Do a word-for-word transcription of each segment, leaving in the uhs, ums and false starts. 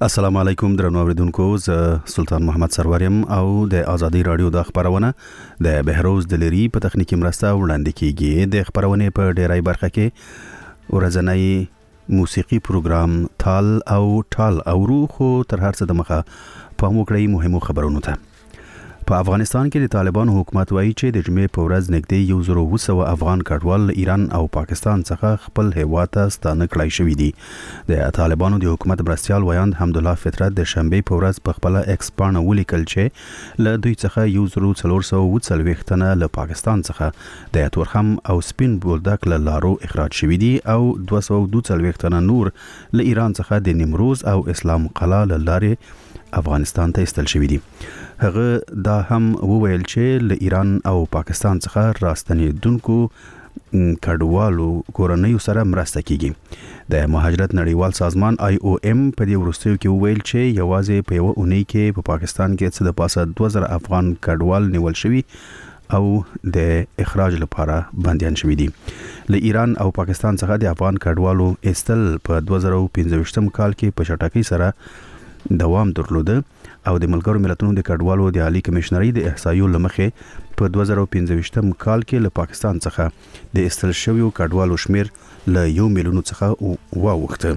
السلام علیکم درنو اوریدونکو، زه سلطان محمد سروریم او د ازادي رادیو د خبرونه د بهروز د لری په تخنیکی مرسته وړاندې کیږي. د خبرونه په ډیرای برخه کې ورځنی موسیقي پروګرام تال او ټال او روخو تر هر څه د مخه په موکړی مهمو خبرونو ته. په افغانستان کې د طالبانو حکومت وایي چې د جمعې په ورځ نږدې یو زر او سوه افغان کډوال ایران او پاکستان څخه خپل هیواد ته ستانه کړای شوي دي. د طالبانو د حکومت مرستیال ویاند حمدالله فطرت د شنبې په ورځ په خپل ایکس پاڼه ولیکل چې له دوی څخه یو زر او څلور سوه او څلوېښت تنه له پاکستان څخه د تورخم او سپین بولدک له لارو اخراج شوي دي او دوه سوه او دوه څلوېښت تنه نور له ایران څخه د نیمروز او اسلام قلعه له لارې افغانستان ته استل شوي دي. هغه دا هم وویل چې له ایران او پاکستان څخه راستنیدونکو کډوالو کورنۍ سره مرسته کیږي. د مهاجرت نړیوال سازمان آی او ام په دې وروستیو کې وویل چې یوازې په یو اونۍ کې په پاکستان کې څه د پاسه دوه زره افغان کډوال نیول شوي او د اخراج لپاره بندیان شوي دي. له ایران او پاکستان څخه د افغان کډوالو استل په دوه زره پنځه ویشتم کال کې په چټکۍ سره دوام درلوده او د ملګرو ملتونو د کډوالو د عالی کمشنري د احصایو لمخې په دوه زره پنځه ویشتم کال کې له پاکستان څخه د استل شویو کډوالو شمیر له یو میلیون څخه واوښته.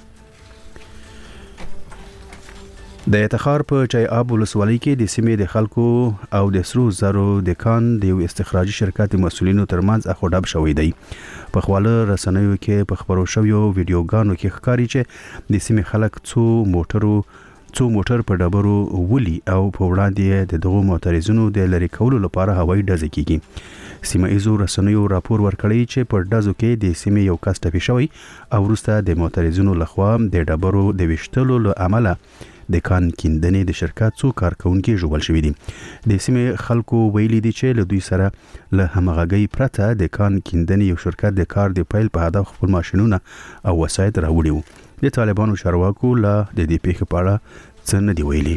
د اتخار په چای آب ولسوالۍ کې د سیمې د خلکو او د سرو زرو د کان د یو استخراجي شرکت مسؤلینو ترمنځ اخوډب شوی دی. په خواله رسنیو کې په خبرو شویو ویډیوګانو کې ښکاري چې د سیمې خلک څو موټرو څو موټر په ډبرو ولي او په وړاندې د دغو معترضینو د لری کولو لپاره هوایي ډزې کیږي. سیمه ایزو رسنیو راپور ورکړی چې په ډزو کې د سیمې یو کس ټپي شوی او وروسته د معترضینو لخوا د ډبرو د وشتلو له امله د کان کیندنې د شرکت څو کارکونکي ژوبل شوي دي. د سیمې خلکو ویلي دي چې له دوی سره له همغږۍ پرته د کان کیندنې یو شرکت د کار د پیل په هدف خپل ماشینونه او وسایط راوړي وو. د طالبانو چارواکو له د دې پیښې په اړه څه نه دی ویلي.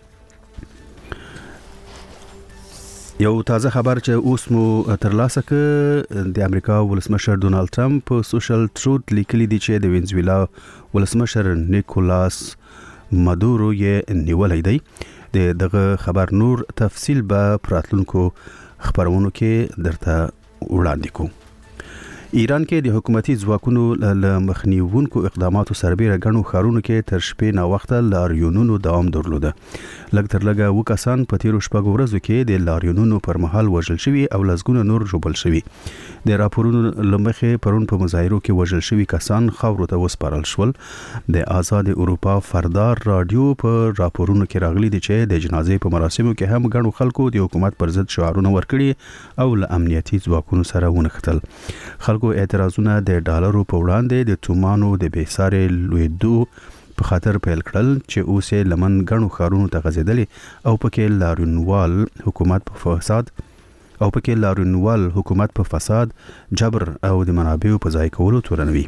یو تازه خبر چې اوس مو ترلاسه ک د امریکا ولسمشر ډونالد ټرمپ په سوشل ټروت لیکلي دي چې د وینزویلا ولسمشر نیکولاس مادورو یې نیولای دی. د دغه خبر نور تفصیل به پراتلونکو خبرونو کې درته وړاندې کوم. ایران کې د حکومتي ځواکونو له مخنیوونکو اقداماتو سربېره غنو خارونو کې تر شپې نا وخته لاریونونو دوام درلوده. لږ تر لږه وکسان په تیرو شپږو ورځو کې د لاریونونو پر مهال وژل شوي او لسګونه نور ژوبل شوي. د راپورونو لمخې پرون په مظاهرو کې وژل شوي کسان خاورو ته وسپارل شول. د آزاد اروپا فردار رادیو په راپورونو کې راغلي دي چې د جنازې په مراسمو کې هم غنو خلکو د حکومت پر ضد شعارونه ورکړي او له امنیتي ځواکونو سره ونښتل. خلکو اعتراضونه د ډالرو په وړاندې د تومانو د بیسارې لویدو په خاطر پیل کړل چې اوسه لمن غنو خارونو ته غځیدلې او پکې لارونوال حکومت په فساد او پکې لارونوال حکومت په فساد جبر او د منابعو په ځای کولو تورنوي.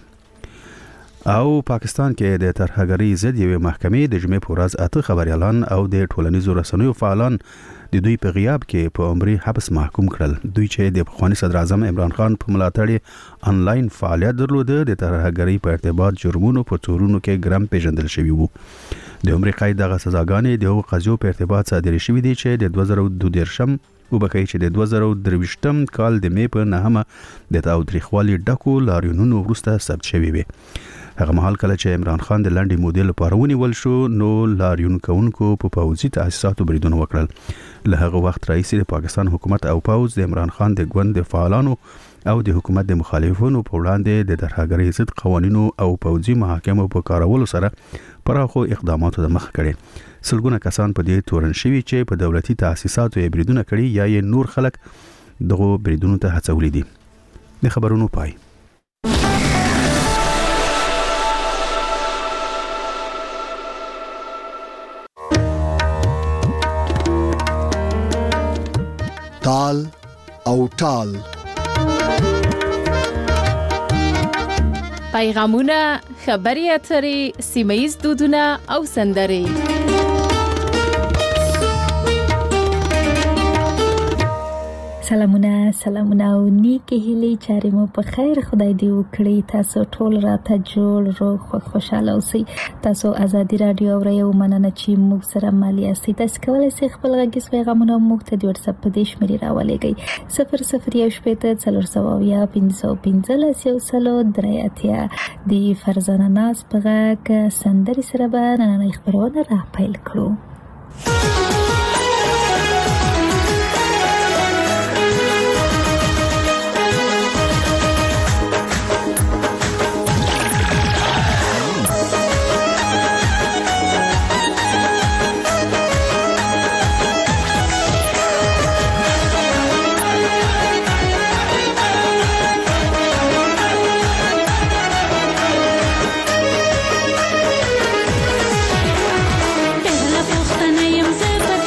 او پاکستان کې د ترهګرۍ ضد یوې محکمې د جمعې په ورځ اته خبريالان او د ټولنیزو رسنیو فعالان د دوی په غیاب کې په عمري حبس محکوم کړل. دوی چې د پخوانی صدر اعظم عمران خان په ملاتړ انلاین فعالیت درلوده د ترهګرۍ په ارتباط جرمونو په تورونو کې ګرام پیژندل شوی وو. د عمر قید دغه سزاګانې د قضیو په ارتباط صادرې شوې دي چې د دوه زره دوه دیرشم وبکې چې د دوه زره درې ویشتم کال د مې په نهمه د تاوتریخوالي ډکو لاریونونو وروسته ثبت شوی وي. هغه مهال کله چې عمران خان د لنډي مودې لپاره ونیول شو نو لاریون کوونکو په پوځي تاسیساتو بریدونه وکړل. له هغه وخت راهیسې د پاکستان حکومت او پوځ د عمران خان د ګوند د فعالانو او د حکومت د مخالفینو په وړاندې د ترهګرۍ ضد قوانینو او پوځي محاکمو په کارولو سره پراخو اقداماتو د مخ کړي. سلګونه کسان په دې تورن شوي چې په دولتي تاسیساتو یې بریدونه کړي یا یې نور خلک دغه بریدونو ته هڅولي دي. د خبرونو پای. تال او ټال پیغامونه، خبري اترې، سیمه‌ییز دودونه او سندرې. سلامونه سلامونه او نیکی هیلې چارې مو په خیر خدای دې وکړي. تاسو ټول راته جوړ روغ خوشاله اوسئ. تاسو ازادي رادیو اورئ او مننه چې موږ سره مالي اسئ. تاسو کولای شئ خپل غږیز پیغامونه موږ ته د واتس اپ په دې شمېرې راولېږئ صفر صفر یو شپېته څلور سوه اویا پنځه سوه پنځلس یو سلو درې اتیا. د فرزانه ناز په غږ سندرې سره به نننۍ خپرونه را پیل کړو. پهله پوښتنه یم زه په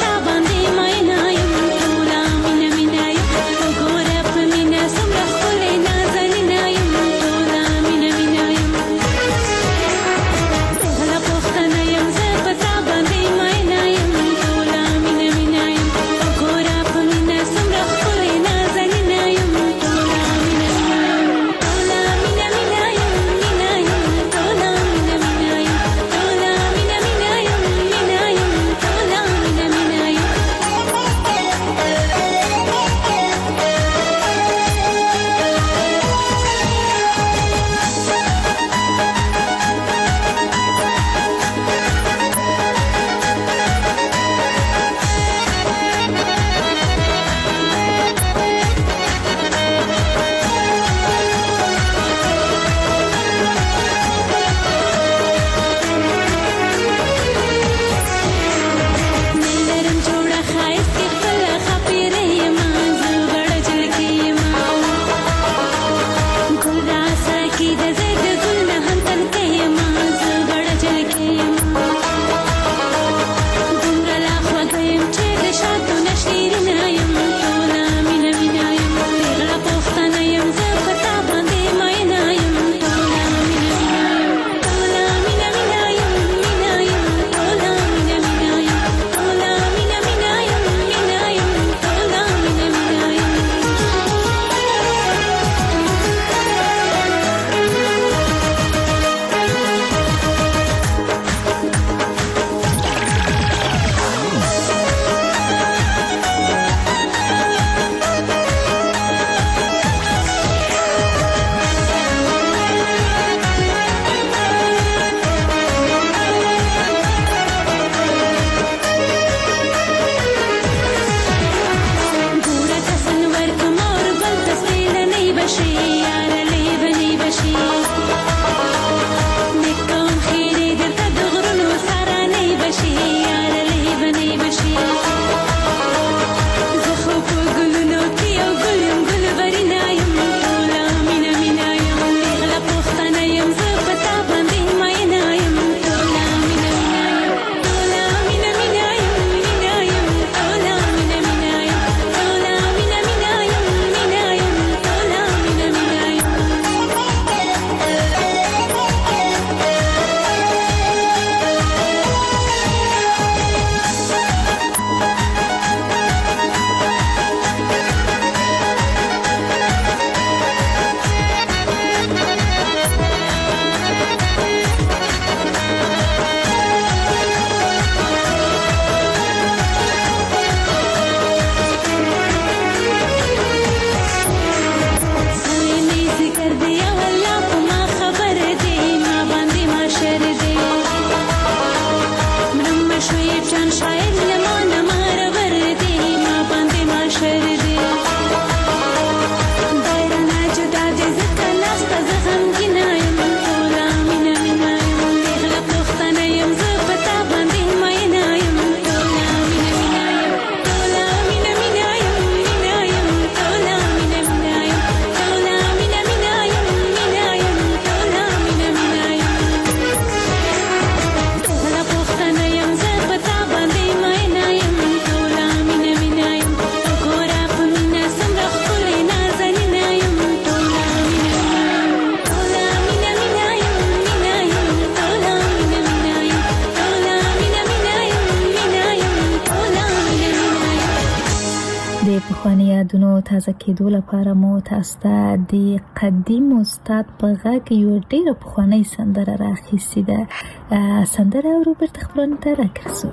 یادونو تازه کېدو لپاره مو تاسو ته د قدیم استاد په غږ یو ډېره پخوانۍ سندره راخیستې ده. سندره روبرت خپلوانو ته راکرسو.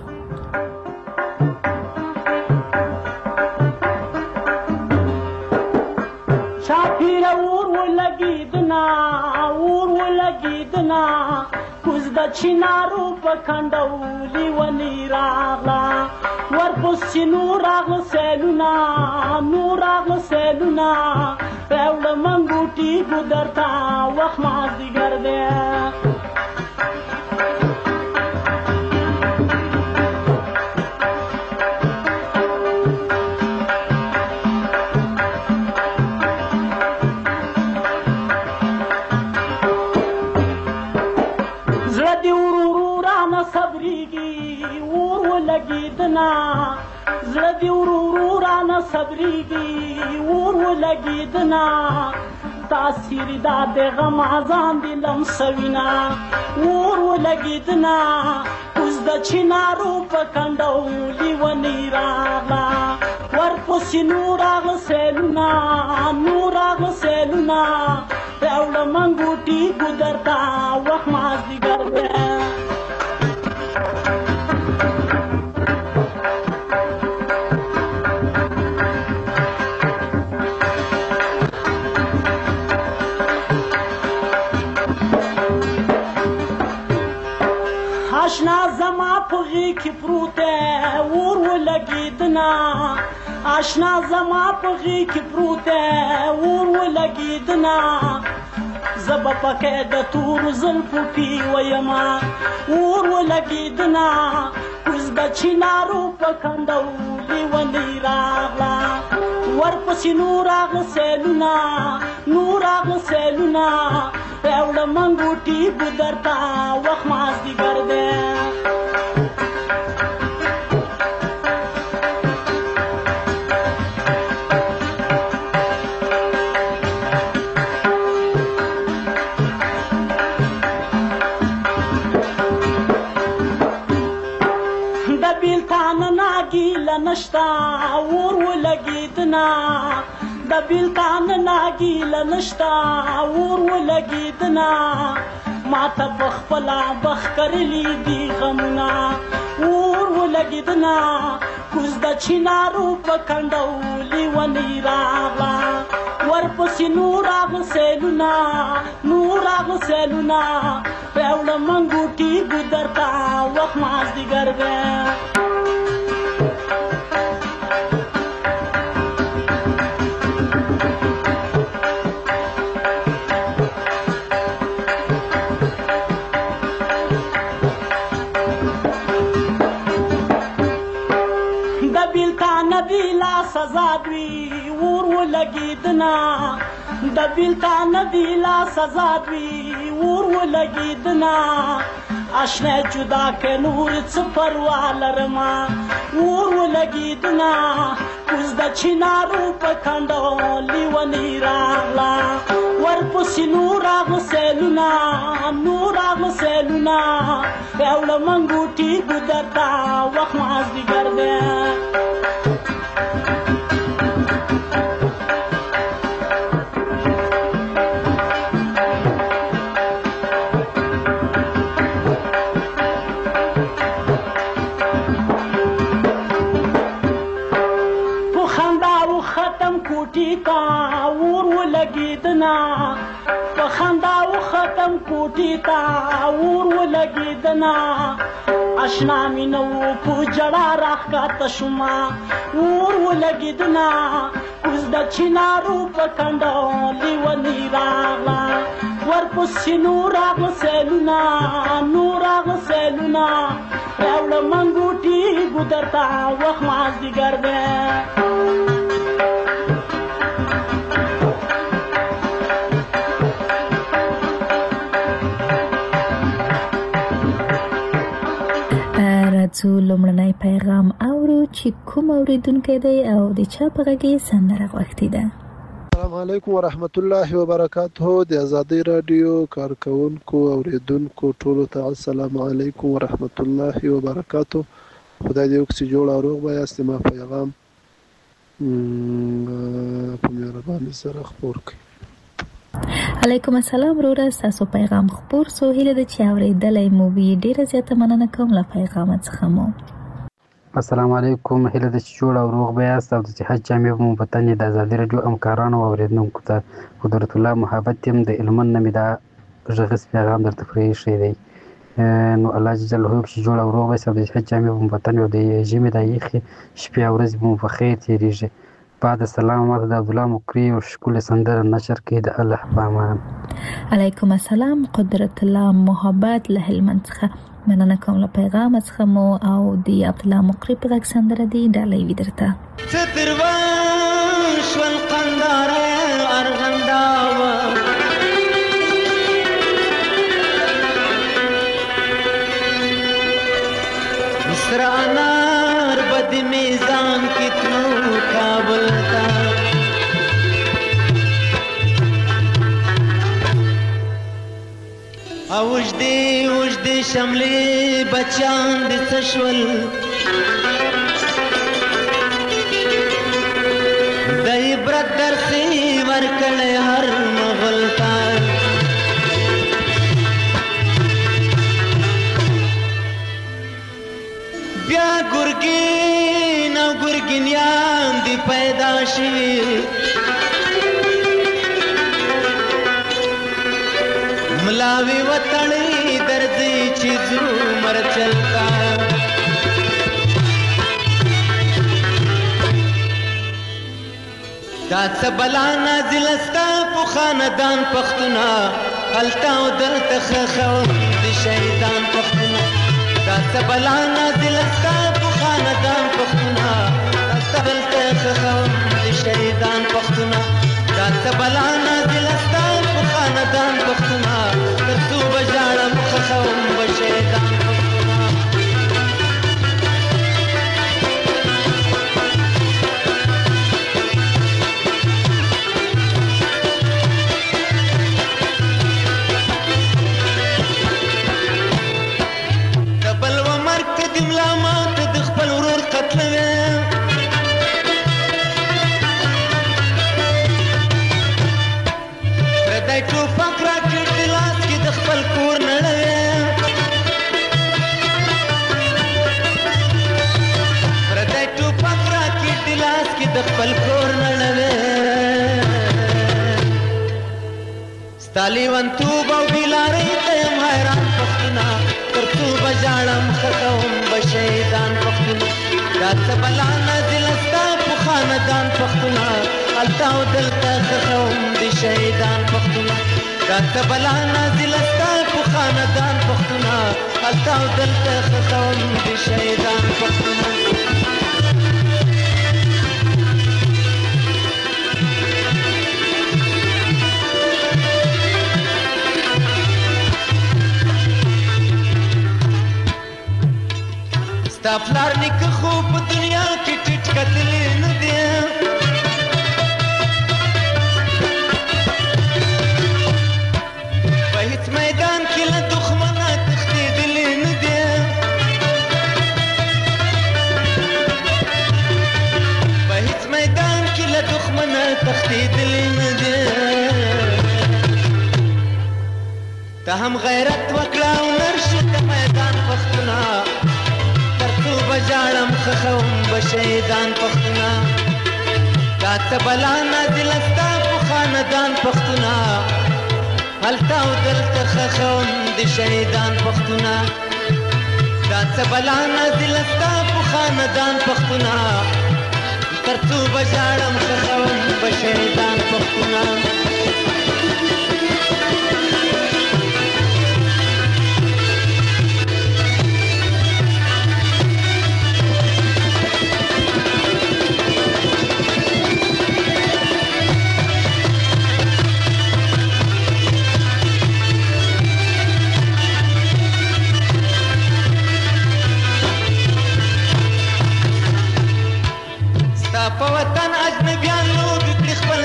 شاپیر اور ولګیدنا اور ولګیدنا کوز د چینارو په کنډولي ونی راغلا ورپسې نور راغله سیلونه نور راغله سیلونه راوړه منګوټي ګودرته وخت مازدیګر دی. زړه دی ورو رانه صبرېږي اور ولګېدنا تاثیر دا د غم ځان دې لمسوینا اور ولګېدنا اوس د چینارو په کنډولي ونې راغله ورپسې نور راغله سیلونه نور راغله سیلونه راوړه منګوټي ګودرته وخت مازدیګر دی. آشنا زما په غېږ کې پروت دی اور ولګېدنا آشنا زما په غېږ کې پروت دی اور ولګېدنا زه به پکې د تورو زلفو پی ویما اور ولګېدنا اوس د چینارو په کنډولي ونې راغله ورپسې نور راغله سیلونه نور راغله سیلونه راوړه منګوټي ګودرته وخت مازدیګر دی. د بیلتان ناګیله نشته اور ولګېدنا د بیلتان ناګیله نشته اور ولګېدنا ماته په خپله بخت کرلي دي غمونه اور ولګېدنا کوز د چینارو په کنډولي ونې راغله ورپسې نور راغله سیلونه نور راغله سیلونه راوړه منګوټي ګودرته وخت مازدیګر دی. سزا دوی اور ولګېدنا د بیلتان دی لا سزا دوی اور ولګېدنا آشنا جدا که نور څه پروا لرمه اور ولګېدنا اوس د چینارو په کنډولي ونې راغله ورپسې نور راغله سیلونه نور راغله سیلونه راوړه منګوټي ګودرته وخت مازدیګر دی. اور ولګېدنا په خندا و ختم کوټې ته اور ولګېدنا آشنا مې نه و په ژړا راښکته شومه اور ولګېدنا اوس د چینارو په کنډولي ونې راغله ورپسې نور راغله سیلونه نور راغله سیلونه راوړه منګوټي ګودرته وخت مازدیګر دی. راځو لومړنی پیغام اورو چې کوم اوریدونکی دی او د چا په غږ کې سندره غوښتې ده. السلام علیکم ورحمت الله وبرکاته. د ازادي رادیو کارکونکو اوریدونکو ټولو ته السلام علیکم ورحمت الله وبرکاته. خدای دې وکړي چې جوړ او روغ به یاست. ما پیغام په مهرباني سره خپور کړئ. علیکم السلام وروره، تاسو پیغام خپور سو هیله د چې اورېدلای مو وی. ډیره زیاته مننه کوم له پیغام څخه مو. السلام علیکم، هیله د چې جوړ او روغ به یاست او د صحت جامې به مو په تن د ازادي راډیو همکارانو او اورېدونکو ته قدرت الله محبت یم د هلمند نه مې دا غږیز پیغام درته پرېښی دی. نو الله جل جلاله چې جوړ او روغ به یاست او د صحت جامې به مو په تن او د ژمي دا یخې شپې او ورځې به مو په خیر تېرېږي. بعد السلام ماته د عبدالله مکري او ښکلې سندره نشر کړي د الله په امان. علیکم السلام، قدرت الله محبت له هلمند څخه مننه کوم له پیغام څخه مو او د عبدالله مکري په غږ سندره دی ډالۍ وي درته. سترون شول قنداره ارغنداوه مصر انار بد میزان کتنو کابل تا اوجدی اوجدی شملی بچان دی سشول د عبرت درسی ورکړی هر مغل تا بیا ګرګین او ګرګینیان دی پیدا شوي ملاوی وطنی درځي چې ځو مرچلتا دا څه بلا نازل ستا په خاندان پښتونه هلته او دلته ښخوم د شهیدان پښتونه دا څه بلا نازل ستا په خاندان پښتونه هلته دلته ښخوم د شهیدان پښتونه دا څه بلا نازل ستا په خاندان پښتونه تر څو به ژاړم ښخوم به شهیدان پښتونه ستالیوان توب او بیلاری تیم حیران پختونا تر توب جاڑم خطاوم بشیدان پختونا دات بلا نازل استا پو خاندان پختونا التاو دلتا خطاوم دی شیدان پختونا دات بلا نازل استا پو خاندان پختونا التاو دلتا خطاوم دی شیدان پختونا ستا پلار نیکه خو په دنیا کې ټیټ کتلی نه دی په هیڅ میدان کې له دښمنه تښتېدلی نه دی په هیڅ میدان کې له دښمنه تښتېدلی نه دی ته هم غیرت وکړه او نرشه د میدان پښتونه بجاړم خخوم بشیدان پښتونه دا څه بلا نازل ستا په خاندان پښتونه هلته او دلته خخوم د شهیدان پښتونه دا څه بلا نازل ستا په خاندان پښتونه تر څو بجاړم خخوم بشیدان پښتونه په وطن اجنبیان لوبې کړي خپل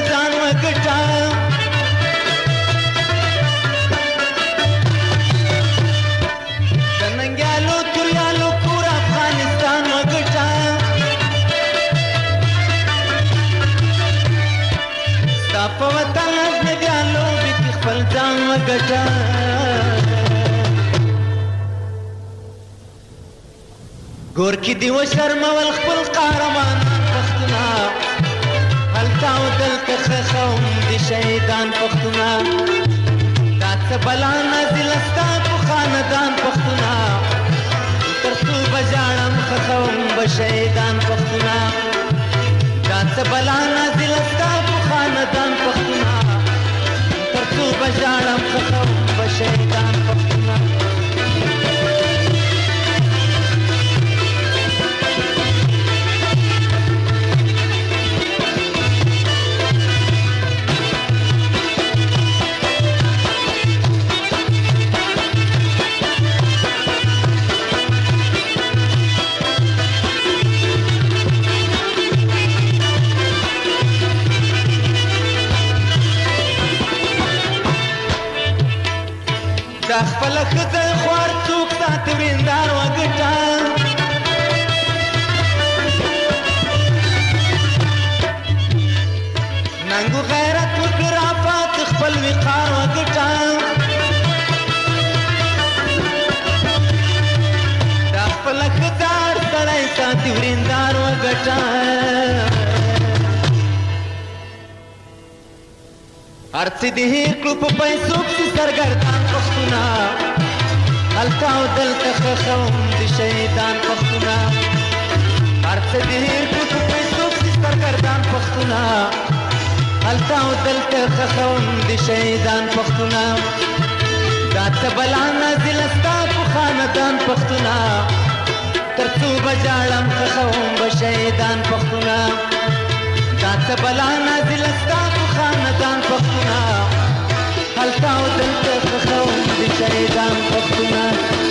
په وطن اجنبیانو کې خپل ځان وګټه ګور کې دی و شرمول خپل قهرمان پښتونه هلته او دلته خښوم د شهیدان پښتونه دا څه بلا نازل ستا په خاندان پښتونه تر څو به ژاړم خښوم به شهیدان پښتونه دا څه بلا نازل ستا په خاندان پښتونه تر څو به ژاړم خښوم به شهیدان پښتونه دا خپل ښځه خوار څوک ساتي وریندار وګټه ننګو غیرت وکړه رافات خپل وقار وګټه دا خپل ښځه سړی ساتي وریندار وګټه ارڅ دې کړو په پیسو کې سرګردان پښتونه هلته او دلته خښوم د شهیدان پښتونه ارڅ دې کړو په پیسو کې سرګردان پښتونه هلته او دلته خښوم د شهیدان پښتونه دا څه بلا نازل ستا په خاندان پښتونه تر څو به ژاړم خښوم به شهیدان پښتونه دا څه بلا نازل ستا په خاندان پښتونه هلته او دلته خښوم د شهیدان پښتونه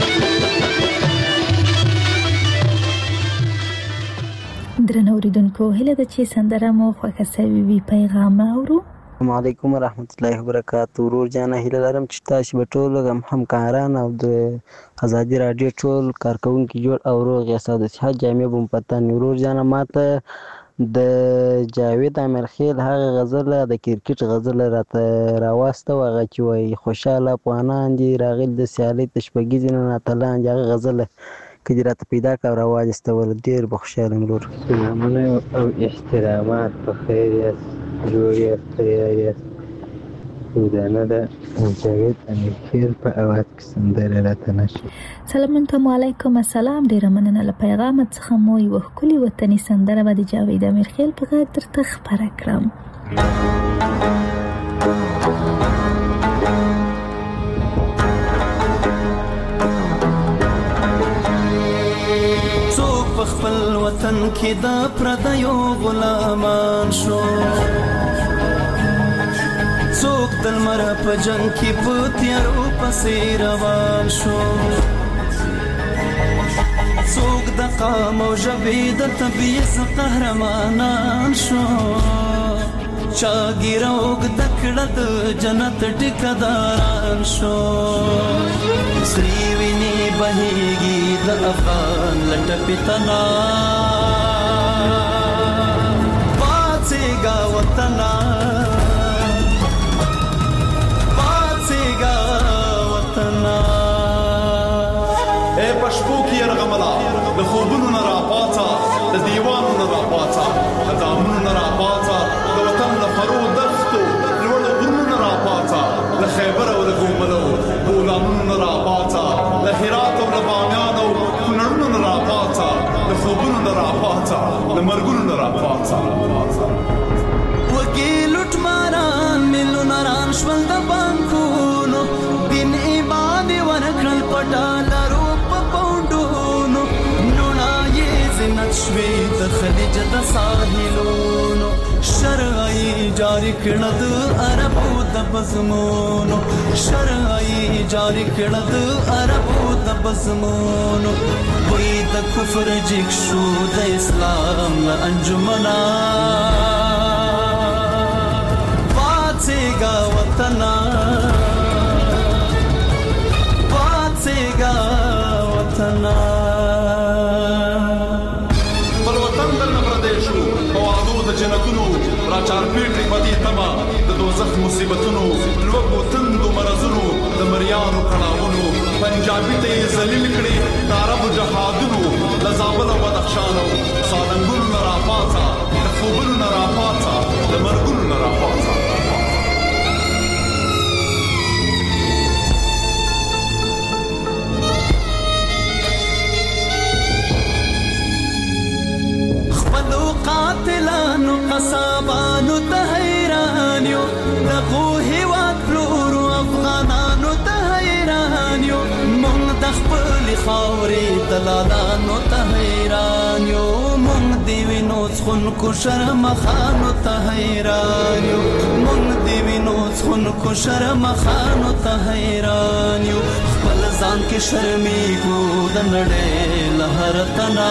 درنو اوریدونکو هیله ده چې سندره مو خوښه سوي وي پیغام اورو السلام علیکم ورحمت الله وبرکاته ورور جانه هیله لرم چې تاسو به ټول همکاران او د ازادي رادیو ټول کارکونکي جوړ او روغ یاست د صحت جامع بم پتن ورور جانه ماته د جاوید امیرخیل هغه غزل د کرکټ غزل راته راواسته هغه چې وایي خوشحاله افغانان دي راغلي د سیالۍ تشبګیزې نه ناتلان دي هغه غزل که دې راته پیدا کړه او راواجستول ډېر به خوشحاله یم ورور سلامونه او احترامات په خیر یاست جوړ یاست تیار یاست ودانه ده جاوید امیرخیل په اواز کې سندره راته نشي سلامونه علیکم السلام ډیره مننه له پیغامت څخه مو یوه ښکلې وطني سندره به د جاوید امیرخیل په غږ درته خپره کړم څوک په خپل وطن کې د پردیو غلامان شو څوک د لمر په جنګ کې په تیارو پسې روان شو څوک د قام او ژبې د طبیعت قهرمانان شو چا ګیره اوږده کړه د جنت ټیکهداران شو سرې وینې بهیږي د افغان له ټپې تنا پاڅېږه وطنه پشپو کې یرغملا د خوبونو نه راپاڅه د دیوانو نه راپاڅه د دامونو نه راپاڅه د وطن له خرو دښتو لوړو غرونو نه راپاڅه له خیبر او له ګوملو غلامونو نه راپاڅه له هرات او له بامیان او کونړونو نه راپاڅه د خوبونو نه راپاڅه د مرګونو نه راپاڅه وګي لوټ ماران میلیونران شول د بانکونو دین ایمان ورکړل پټالرو شوی د خلیج د ساحلونو شرعي جاری کړه د عربو د بزمونو شرعي جاری کړه د عربو د بزمونو وې د کفر جګ شو د اسلام انجمنا پاتېږه وطنا پاتېږه وطنا جنتونو را چارپیټ پدې تما د دوزخ مصیبتونو لوګو تندو مرزونو د مریانو کړهونو پنجابي ته ذلیل کړي د عرب جهادونو د زابل او بدخشان او سالنګونو نه راپاڅه د خوبونو نه راپاڅه د مرګونو نه راپاڅه قاتلانو قصابانو ته حیران یو دغو هیواد پلورو افغانانو ته حیران یو مونږ د خپلې خاورې دلالانو ته حیران یو مونږ د وینو څښونکو شرمخانو ته حیران یو مونږ د وینو څښونکو شرمخانو ته حیران یو خپل ځان کې شرمېږو د نړۍ له هر تنا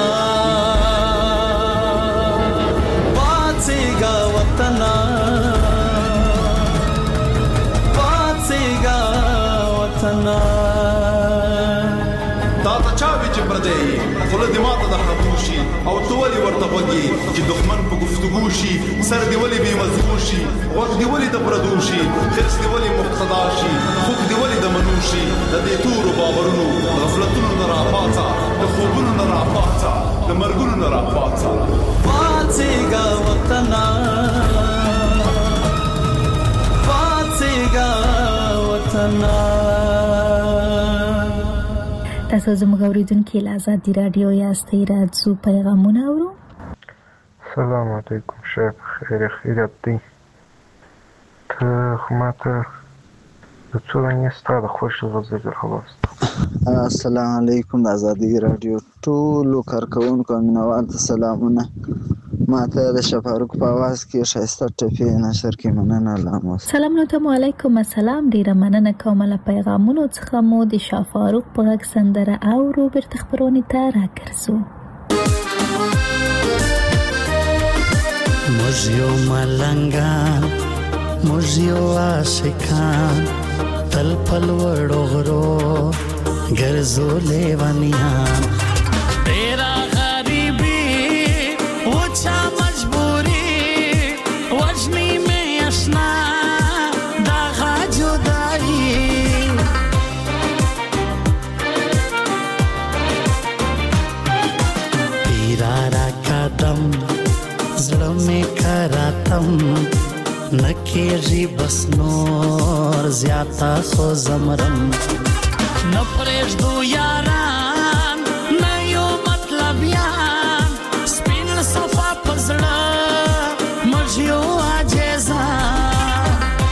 पासेगा वतना पासेगा वतना تا ته چا وی چې پردې خپل دماغ ته خاموشي او تولی ورته وږي چې دښمن په گفتگو شي سر دی ولی به مزغو شي وخت دی ولی د پردوشي خرڅ دی ولی مقتدا شي خوب دی ولی د منوشي د دې تور باورونو غفلتونو نه راپاڅا د خوبونو نه راپاڅا د مرګونو نه راپاڅا पासेगा वतना पासेगा वतना تاسو زموږ اوریدونکو له آزادي رادیو یاستئ راځو پیغامونه اورو. السلام علیکم شیخ خیر خیرت دی ته خو ماته د څو ورځې ستاسو خوښ غزل خلاص. السلام علیکم د آزادي رادیو ټولو کارکونکو مینوال ته سلامونه. ماته د شفاروق په आवाज کې ښایسته ټپې نشر کې مننه لاموس. سلام علیکم علیکم السلام ډیره مننه کوم له پیغامونو څخه مو د شفاروق په غږ سندره او روبرت خبرونی ته راکرسو. مجيو ملنګان مجيو عاشقان تل پل وړو غرو ګرځو لیوانیان تیرا غریبی وچا مجبوری وجنی میں اشنا داغا جدائی تیرا را قدم زړه میں کراتم نکیږي بس نور زیاته خو زمرم نه پرېږدو یاران نه یو مطلب یان سپین صفا په زړه موږ یو عاجزان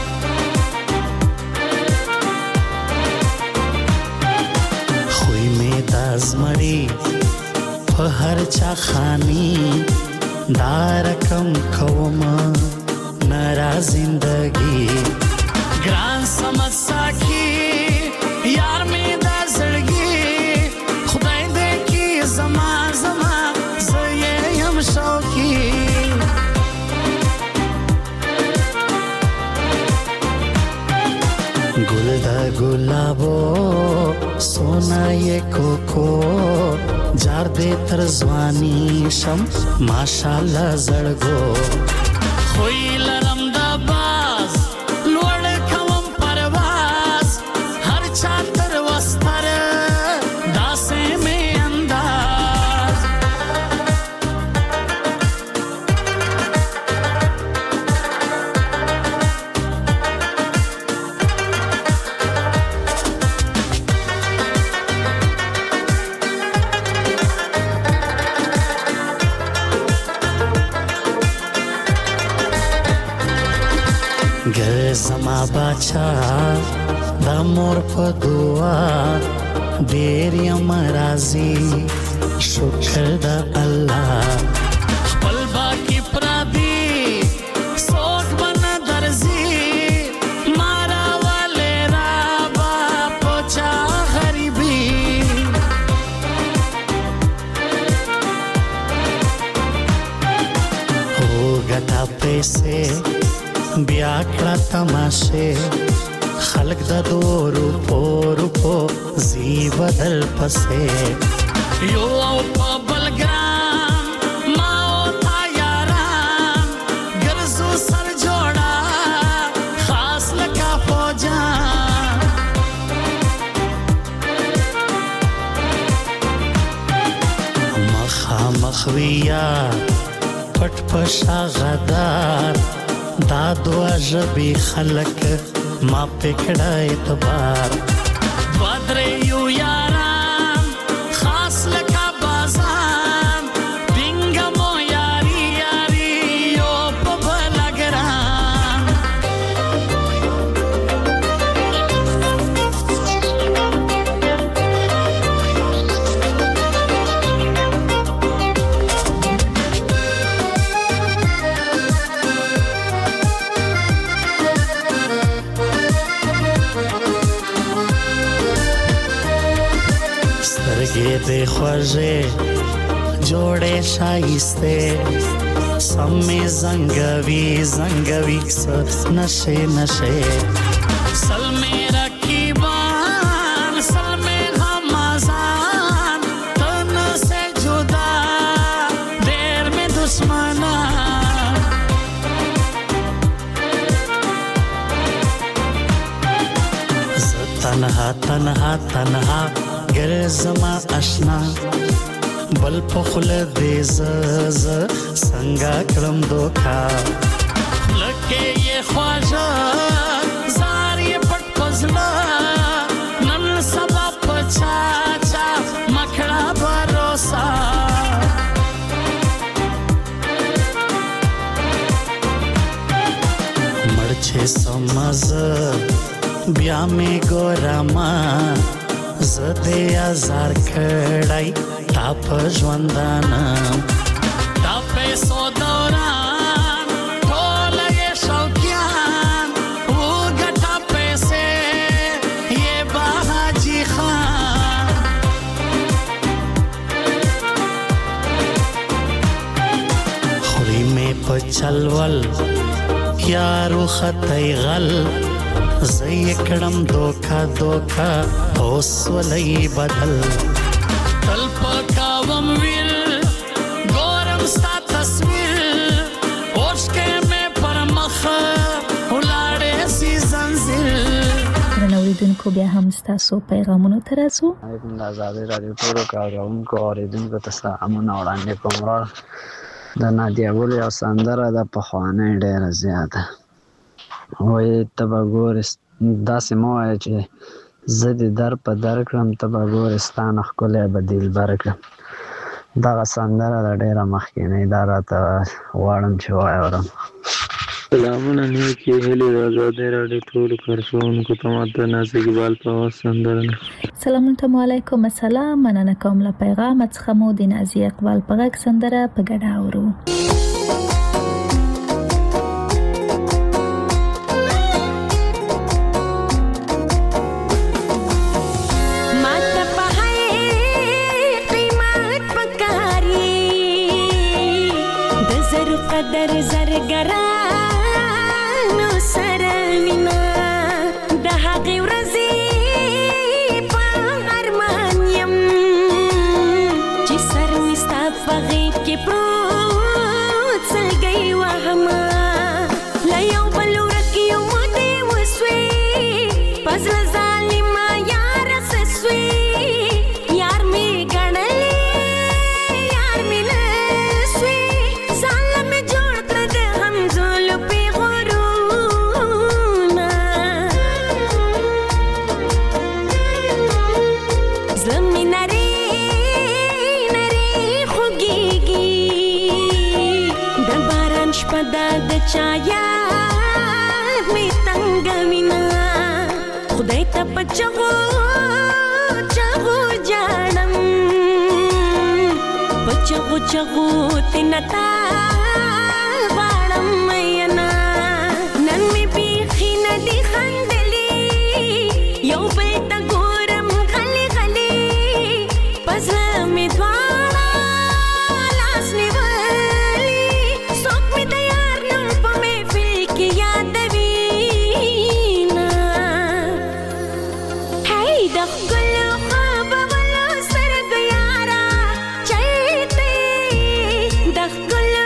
خوی مې د زمري په هر چا خاني دا رقم کومه نرا زندگی گران سمجھ ساکی یار میں دا زړګي خدای دې کی زما زما زې هم شوقي گل دا گلابو سونا یہ کوکو جار دې تر ځواني شم ماشاءالله زړګو خوی لرم دا باز لوړ کوم پرواز هر چا تر وستر داسې می انداز گر زما باچا دا مور په دعا ډېر یم راضي شکر د الله خپل باقي پردي څوک به نه درځي مارا والے را با پوچا غریبي هو ګټه پیسې بیا کړه تماشه خلق د دورو پورو پو زی بدل پسه یو او په بلګرام ما او تا یاران ګرځو سر جوړا مخویا پټ پشا غدار دا دوا ژبې خلک ما پکړه اعتبار بدر یو یاران خاص لکه بازان دنګمو یاري یاري یو په بلګران سترګې دې خوږې جوړې شایسته سمې زنګوي زنګوي نشه نشه سلمې رقیبان سلمې غمازان تن سے جدا دیر میں دشمنان تنها تنها تنها ګرځما آشنا بل په خله دې ز ز څنګه کړم دوکا لکه یې خواجه زار یې پټ پزلا نن سبا پچا چا مکړه بروسا مرچه سمز بیا می ګورما زده ازار کړای تا په ژوندانا تا پیسو دوران ټول یې شوقیان و ګټه پیسې یې باجی خان خوري می په چلول یارو خطای غل زی کړم دوکا دوکا اوس ولې بدل تل پکاوم ویل ګورم ستا تصویر اوس کې مې پر مخ ولاړې سي زنځیر اوریدونکو بیا هم ستاسو پیغامونو ته راځو. علیکم د ازادي رادیو ټولو کاروونکو اوریدونکو ته سلامونه وړاندې کوم. د نادیه ګل یو سندره ده پخوانۍ ډېره زیاته وایي ته به ګورې داسې مه وایه چې زه دې در په در کړم ته به ګورې ستا نه ښکلی به دلبر کړم. دغه سندره ده ډېره مخکینۍ دا راته غواړم چې واورم. سلامونه نیکې هیلې د ازادۍ راډیو ټولو کارکوونکو ته ماته نازک اقبال په آواز سندره نه. سلامونه ته علیکم السلام مننه کوم له پیغام څخه مو د نازي اقبال په غږ سندره په ګډه اورو. قدر زرګرانو سره وینا د هغې ورځې په ارمان یم چې سر مې ستا په غېږ کې پروت سلګۍ وهمه له یو بل ورک یو مودې وسوې په زړه ظالمه یاره څه سوې یار مې ګڼلې یار مې نه سوې چایا می تنگ وینا خدای ته پچغو چغو جانم پچغو چغو تنتا غړم مینا نن می بیخی ندی خندلی یو بل تا ګورم غلی غلی پزړه می دواړه لاس نیولي څوک می Gula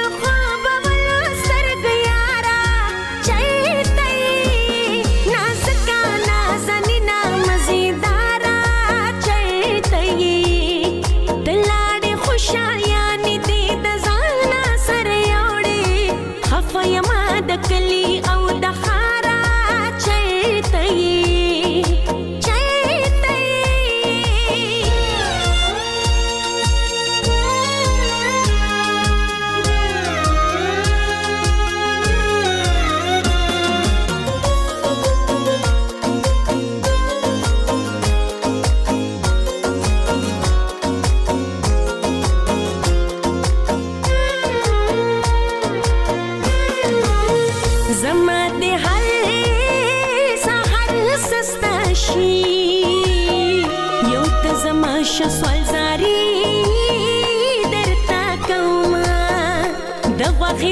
سستا شي یو ته زما شسوال زاري درتا کوما د غوښې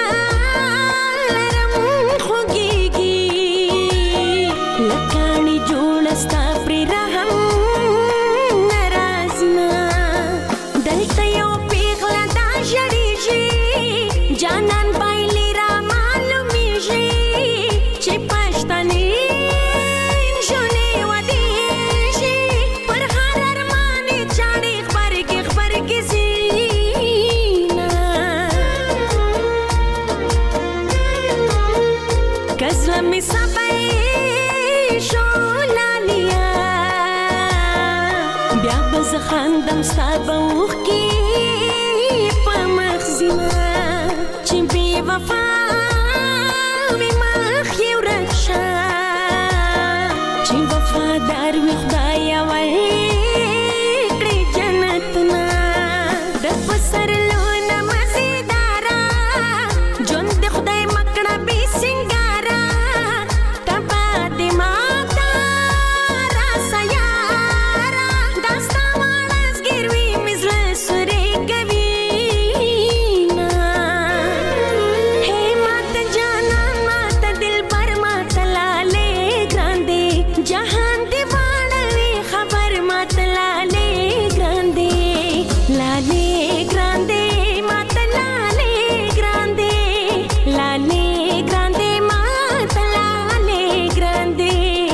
زلرم خوږېږي لکاڼي جوړه ستا پرې رحم ناراضنا دلته یو پیغله دا ژړېږي جانان بایلې را معلومېږي چې پښتنې نجونې ودېږي پر هر ارمانې چاړې غبرګې غبرګې ځينا که زړه مې سپی شو لالیا بیا به زه خندم ستا به اوښکې په مخ ځينه چې بې وفا وي مخ یې ورک شه چې وفادار وي خدایه ورکړې جنتونه د پسرلونه مزیداره ژوند د خدای مکړه بې سینګاره تبا دې ماته راسه یاره دا ستا واړه زګیروي مې زړه سورې کوي نه هې ماته جانان ماته دلبر ماته لالې ګرانې جهان دې واړوي خبر ماته لالې ګرانې لالې ګرانې ماته لالې ګرانې لالې ګرانې ماته لالې ګرانې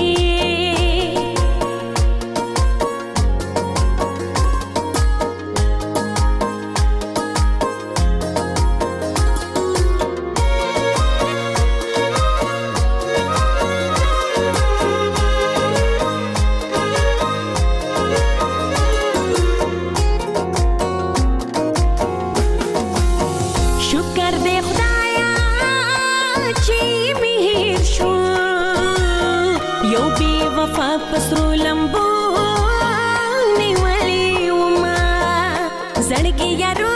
شکر دې خدایا چې مې هېر شو یو بې وفا په سرو لمبو نیولې ومه زړګي یارو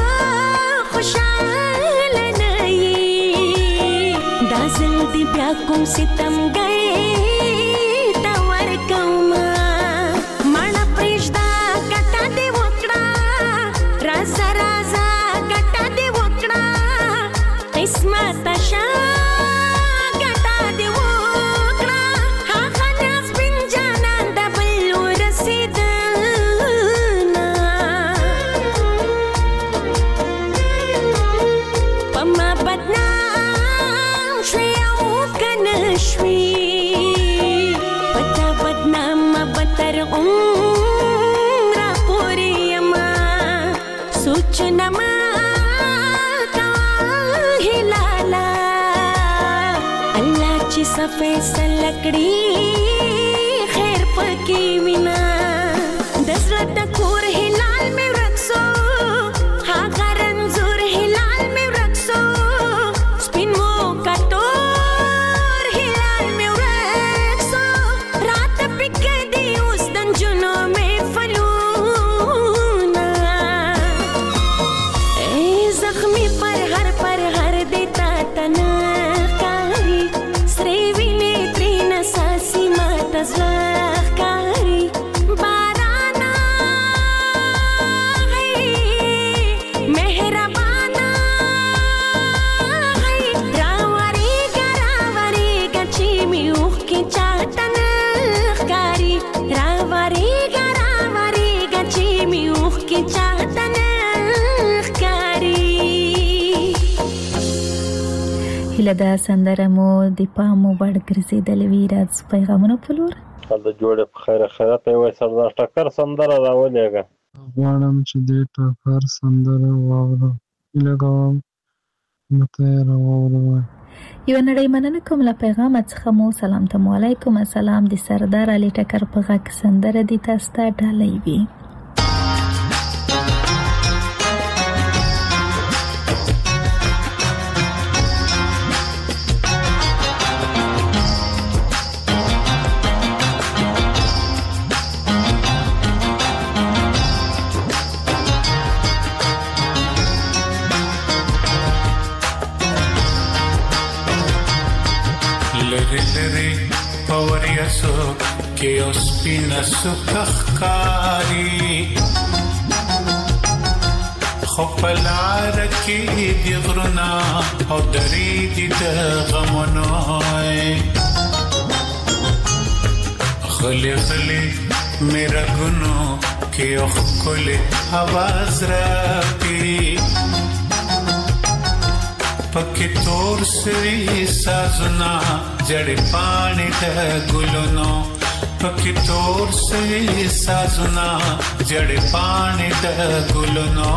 خوشحاله نه یې دا ځل دې بیا کوم ستمګۍ ته ورکومه مړه پرېږده ګټه دې وکړه رازه رازه ګټه دې وکړه قسمته شه ګټه دې وکړه هغه نازبین جانان د بل ورسېدنه په ما بدنام شوې او که نه شوې په تا بدنامه به تر عمره پورې یمه سوچونه مه هلالا الله چې څه فیصله کړي خیر پکې وینا د زړه ټکور هلال مې ورک سو هغه رنځور هلال مې ورک سو سپین مو کټور هلال مې ورک سو راته پکې دی اوس د نجونو محفلونه ای زخمی پر هر پر هر دیتا تنخکاری سری ویني ترېنه ساسي ماته زړه ښکاري بارانا هی مهربانا هی راوړېږه راوړېږه چې مې اوښکې چاته نه ښکاري راوړېږه راوړېږه چې مې اوښکې چاته نه ښکاري هیله ده سندره مو د پام وړ ګرځېدلې وي راځو پیغامونو په لور د جوړې په خیر خیرات یې وایي سردار ټکر سندره راولېږه غواړم چې دې ټکر سندره واورم هیله کوم نو ته یې راواوروئ یو نړۍ مننه کوم له پیغامه څخه مو سلام ته علیکم السلام د سردار علي ټکر په غږ سندره دي تاسو ته ډالۍ وي لری لری پوریسو کې اوس پینسو کخکاری خو پلار کې دی غرنا او درې دي د غمونو خلی خلی میرا گنو کې او خپل आवाज راپی پکې تور سوي سازنا جړې پانی د ګلونو پکې تور سوي سازنا جړې پانی د ګلونو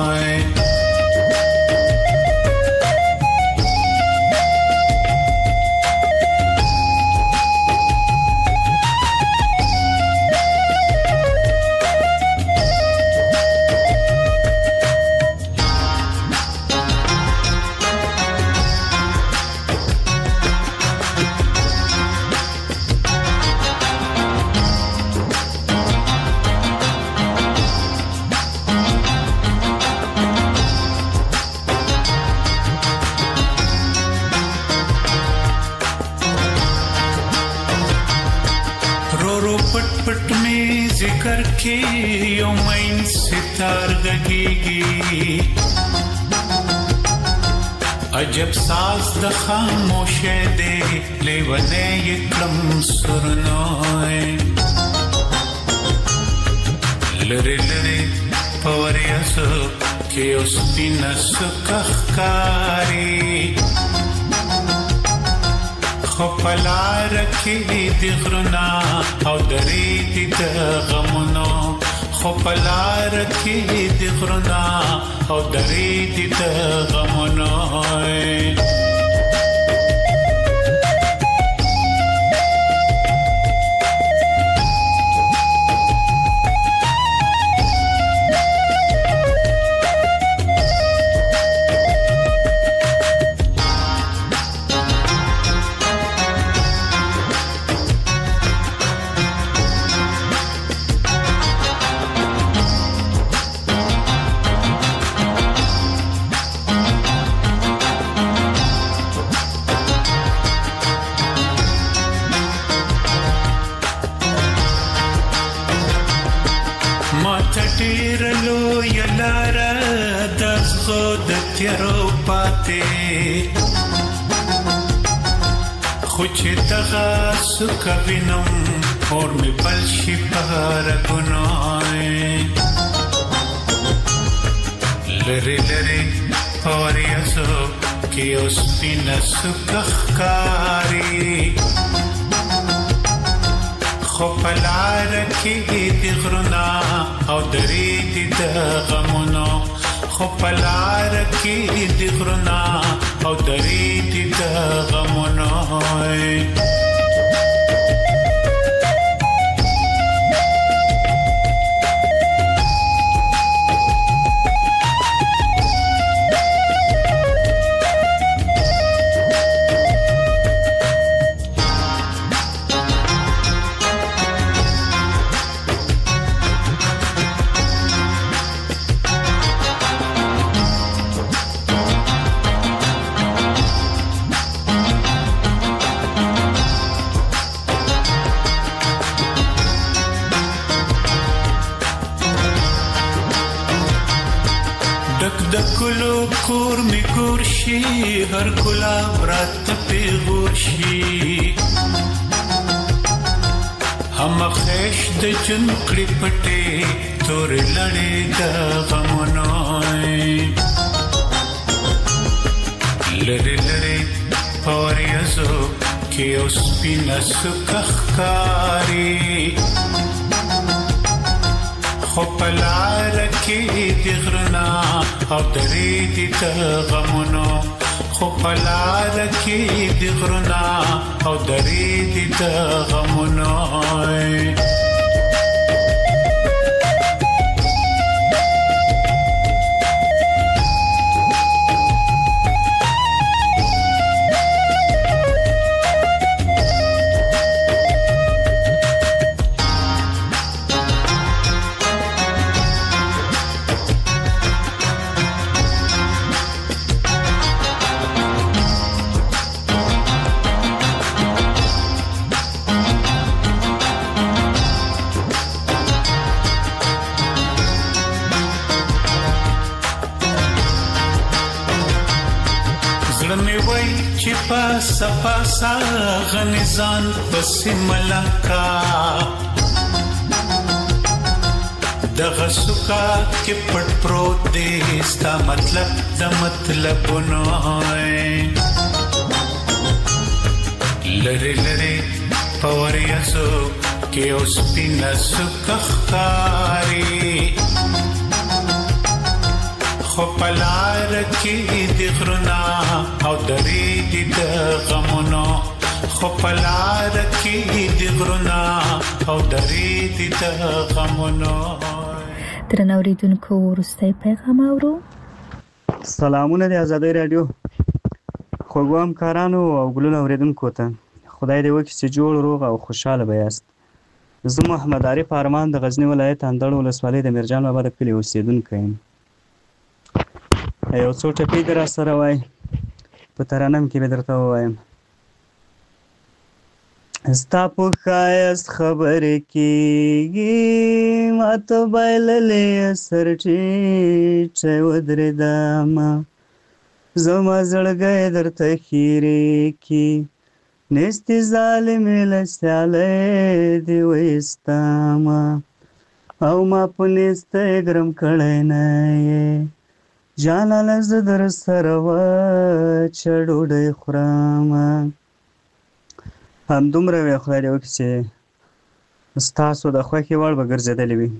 ذکر کې یو مین ستار غږیږي عجب ساز د خاموشه دی لیونه یکم سرنوي لری لری پوریاسو کې اوس پینس کخکاری خپلار کې دی غرنا او درې دي د غمونو خپلار کې دی غرنا او درې دي د غمونو خوچ تغاس کبینم اور می بلشی پار گنائی لری لری پوریاسو کی اوس پینس کخکاری خو پلار کی دی غرنا او دری دی د غمونو خو پلار کې دی غرنا او درې دي د غمونو کور می ګورشي هر ګلاب رات په ګورشي هم خېش د جن کړي پټه تور لړې د غمونو لری لری پوریاسو کې اوس پینس کخکاری خو پلار کې دی غرنا او درې دي د غمونو خو پلار کې دی غرنا او درې دي د غمونو سپا سا غنزان پسی ملکا دغه سوکا کې پټ پروت دی ستا مطلب د مطلبونو لری لری پوریاسو کې اوس پینا سوکا خاري خو پلار کې د غرنا او درې د غمونو خو پلار کې د غرنا او درې د غمونو. درنو اوریدونکو وروستی پیغام اورو. سلامونه د آزادۍ رادیو خوږو همکارانو او ګلونو اوریدونکو ته خدای دې وکړي چې جوړ روغ او خوشحاله به یاست. زه محمد عارف ارمان د غزني ولایت اندړ ولسوالۍ د میرجان بابا د کلي اوسېدونکی یم. یو څو ټپې دې راسره وایي په ترانم کې به درته ووایم. ستا په ښایست خبرې کېږي ماته بایللې سر ټیټی ودرېدمه زما زړګی درته خیرېږي نیستې ظالمې له سیالۍ دې ویستمه او ما په نیستی ګرم کړی نه یې جانانه زه در سره وچه ډوډۍ خورمه. همدومره وی خدای دې وکړي چې ستاسو د خوښې وړ به ګرځېدلې وي.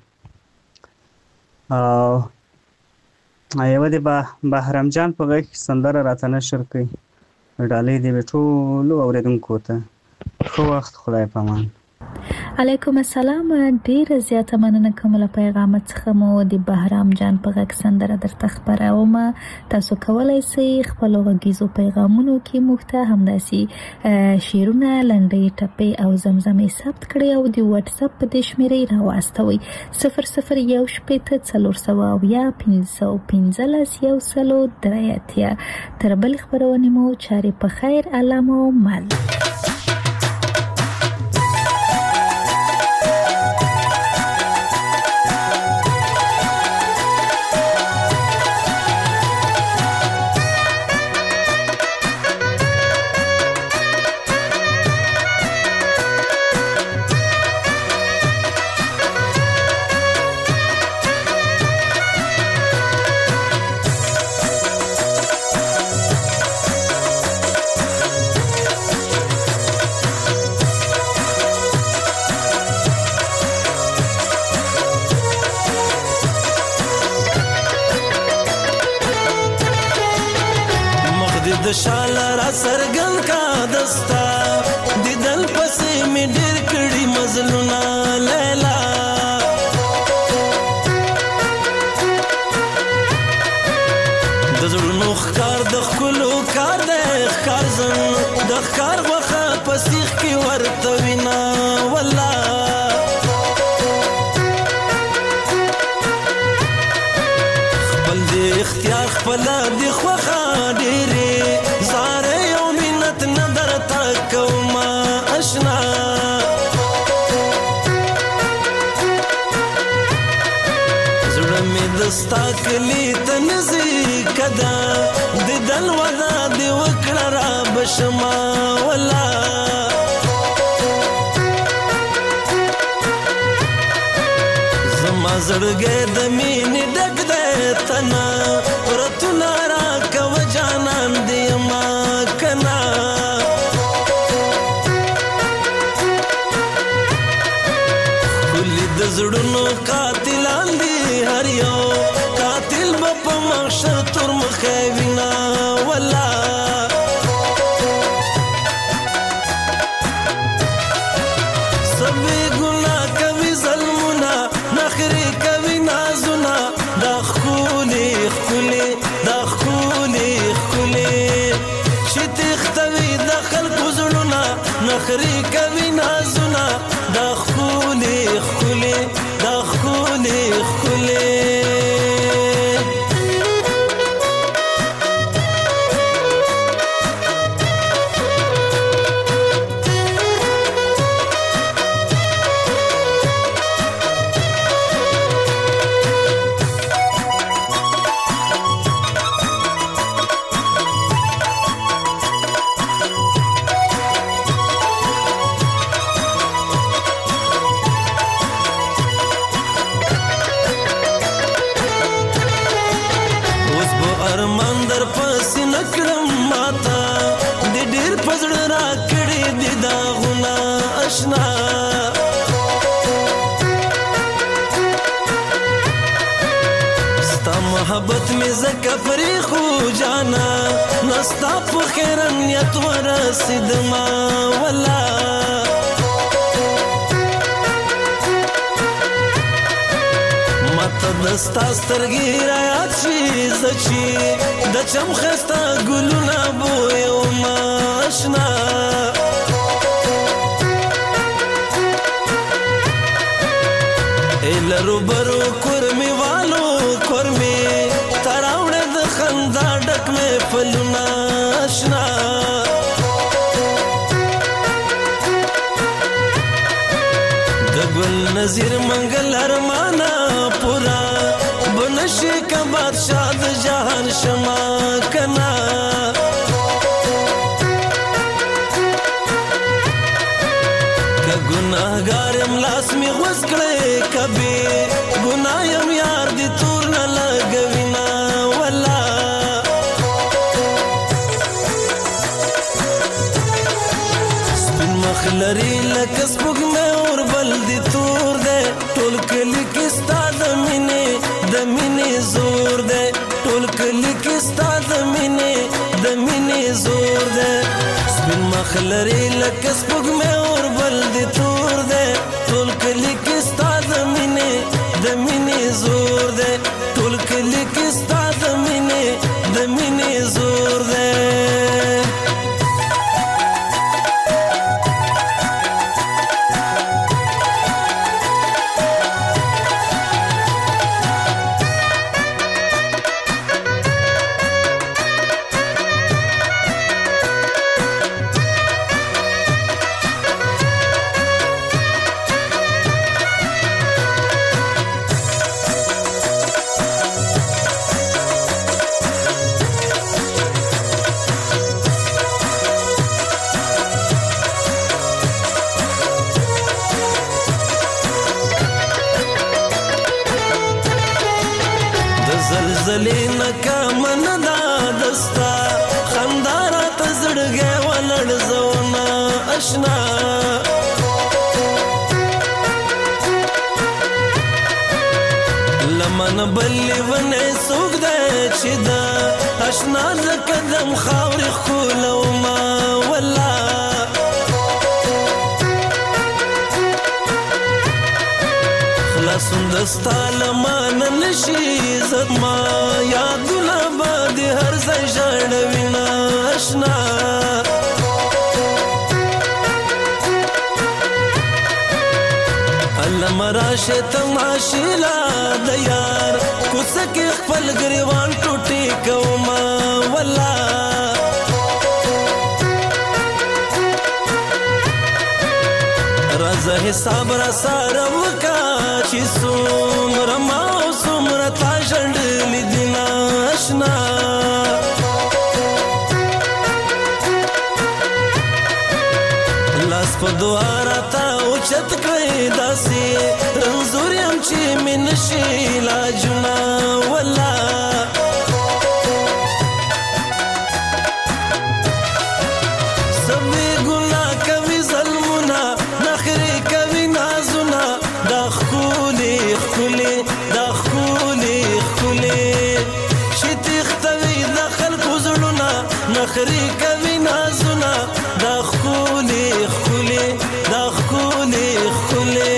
او یوه د بهرام جان په غږ کې سندره راته نشر کوي ډالۍ دې وي ټولو اورېدونکو ته. ښه وخت خدای پامان. علیکم السلام. ډیره زیاته مننه کوم له پیغام څخه مو د بهرام جان په غږ سندره درته خپروم. تاسو کولای شئ خپل غږیزو پیغامونو کې موږ ته همداسې شعرونه لنډۍ ټپې او زمزمې ثبت کړئ او د واتس اپ په دې شمیرې راواستوئ صفر صفر یو شپېته څلور سوه اویا پنځه سوه پنځلس یو سلو درې اتیا. تر بلې خپرونې مو چارې په خیر الله مو مل. شاله را سرګن کا دستا دیدل پسې می ډېر کړي مزلونه لیلا د زړونو ښکار د ښکلو کار دی ښکار زن د ښکار غوښه په سیخ کې ورته وینا والله خپل دې اختیار خپله دې خوښه ډېرې ستا کلی ته نزدیک ده د دل ودا دې وکړه را بشما والله زما زړګی د مینې ډک دی تنه پرتونه راکوه جانان دې ما کنه ښکلي د زړونو قاتلان دي هر یو قاتل به په محشر تر مخې وینا والله سبې ګناه کوي ظلمونه نخرې کوي نازونه دا ښکلي ښکلي دا ښکلي ښکلي چې تښتوي د خلکو زړونه نخرې کوي نازونه دا ښکلي ښکلي دا ښکلي ښکلي محبت می زکه پرې خو جانا نستا په خیر نیت ورسېدما ولا ماته دستا سترګې رایاد شي زه چې د چم ښایسته ګلونه بویومه اشنا لرو برو کورمی والو کورمی تراوڑه د خندا ډک مې پلونه اشنا د ګل نظیر منګل ارمانا پورا بنشي کا بادشاہ د جهان شما کنا گناهګار ملاس می غوس کړې کبي ګنایم یار دي تور نه لګوینا ولا سپین مخ لري لکه سپوږمۍ اور بل دي تور دی ټول کلی کې ستا د مینې د مینې زور دی ټول کلی کې ستا د مینې د مینې زور دی سپین مخ لري لکه سپوږمۍ اور بل دي تور دی ټول کلی کې ستا د مینې د مینې زور دی ټول کلی کې ستا د مینې د مینې زور دی زلزلې نکا من دا دستا خندارا ته زړګی ولړزونه اشنا لمن بلې ونې څوک دی چې دا اشنا د قدم خاورې ښکلومه ولا خلاصون دستا لمانه نشي عزت ما یادونه به د هر ځای ژړوینه اشنا علم راشه تماشیلا د یار کوڅه کې خپل ګریوان ټوټې کومه ولا رازه حساب را سره وکا چې څومره ما او څومره تا ژړلي دینه اشنا لاس په دعا راته اوچت کړئ داسې رنځور یم چې مې نشي علاجونه ولا نخري کوي نازونه دا خولي خولي دا خولي خولي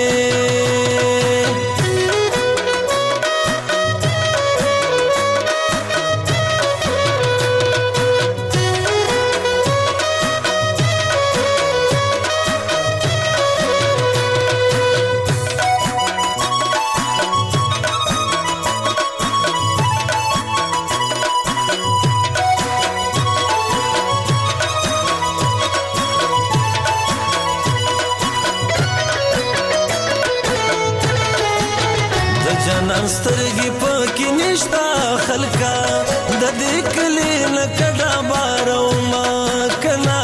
جانان سترګې پکې نشتا خلکا د دې کلي نه کډه بارومه کنا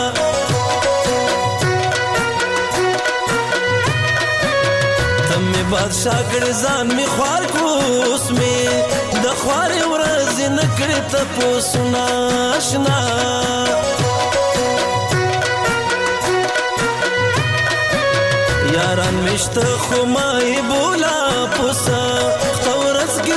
ته مې بادشاه کړې ځان مې خوار کو اوس مې د خوارې ورځې نه کړې تپوسونه اشنا یاران مشته خو ما یې بولا پوسه خورس کې